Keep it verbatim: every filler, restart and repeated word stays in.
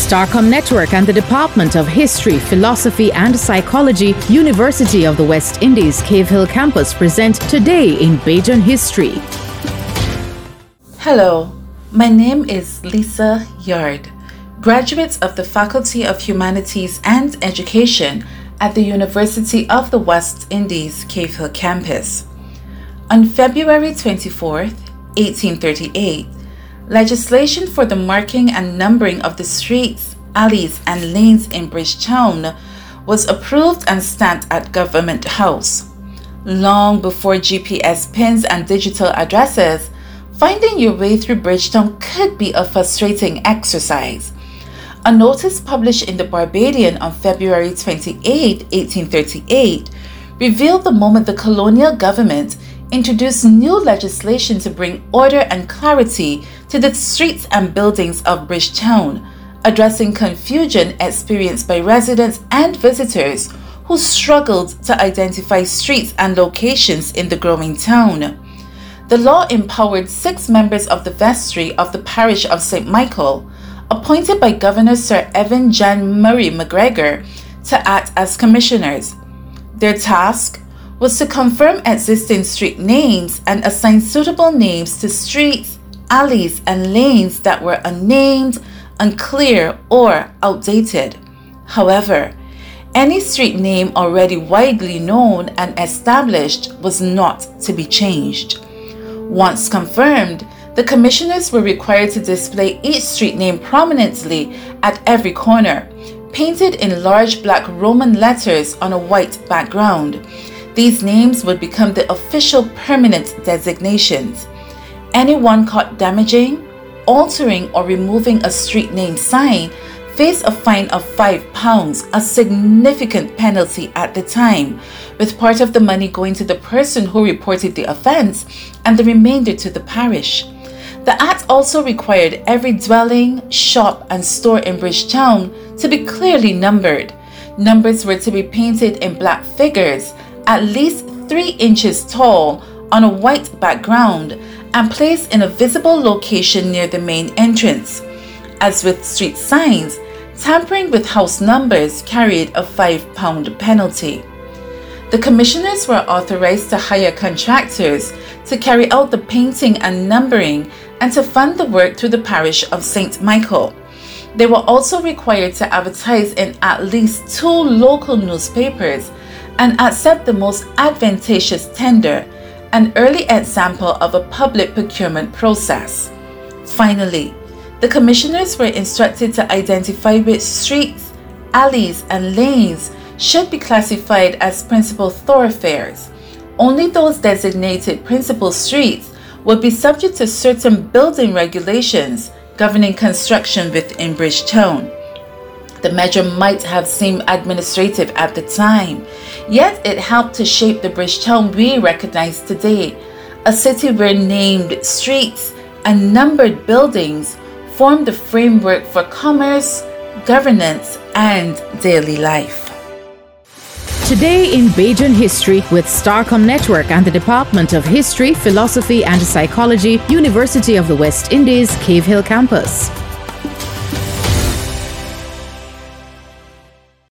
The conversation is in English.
Starcom Network and the Department of History, Philosophy and Psychology, University of the West Indies, Cave Hill Campus present Today in Bajan History. Hello, my name is Lisa Yard, graduate of the Faculty of Humanities and Education at the University of the West Indies, Cave Hill Campus. On February twenty-fourth, eighteen thirty-eight, legislation for the marking and numbering of the streets, alleys, and lanes in Bridgetown was approved and stamped at Government House. Long before G P S pins and digital addresses, finding your way through Bridgetown could be a frustrating exercise. A notice published in the Barbadian on February twenty-eighth, eighteen thirty-eight, revealed the moment the colonial government introduced new legislation to bring order and clarity to the streets and buildings of Bridgetown, addressing confusion experienced by residents and visitors who struggled to identify streets and locations in the growing town. The law empowered six members of the vestry of the parish of Saint Michael, appointed by Governor Sir Evan John Murray McGregor, to act as commissioners. Their task was to confirm existing street names and assign suitable names to streets, alleys, and lanes that were unnamed, unclear, or outdated. However, any street name already widely known and established was not to be changed. Once confirmed, the commissioners were required to display each street name prominently at every corner, painted in large black Roman letters on a white background. These names would become the official permanent designations. Anyone caught damaging, altering, or removing a street name sign faced a fine of five pounds, a significant penalty at the time, with part of the money going to the person who reported the offense and the remainder to the parish. The Act also required every dwelling, shop, and store in Bridgetown to be clearly numbered. Numbers were to be painted in black figures, at least three inches tall, on a white background, and placed in a visible location near the main entrance. As with street signs, tampering with house numbers carried a five pound penalty. The commissioners were authorized to hire contractors to carry out the painting and numbering and to fund the work through the parish of Saint Michael. They were also required to advertise in at least two local newspapers and accept the most advantageous tender, an early example of a public procurement process. Finally, the commissioners were instructed to identify which streets, alleys, and lanes should be classified as principal thoroughfares. Only those designated principal streets would be subject to certain building regulations governing construction within Bridgetown. The measure might have seemed administrative at the time, yet it helped to shape the Bridgetown we recognize today, a city where named streets and numbered buildings form the framework for commerce, governance, and daily life. Today in Bajan History with Starcom Network and the Department of History, Philosophy and Psychology, University of the West Indies, Cave Hill Campus.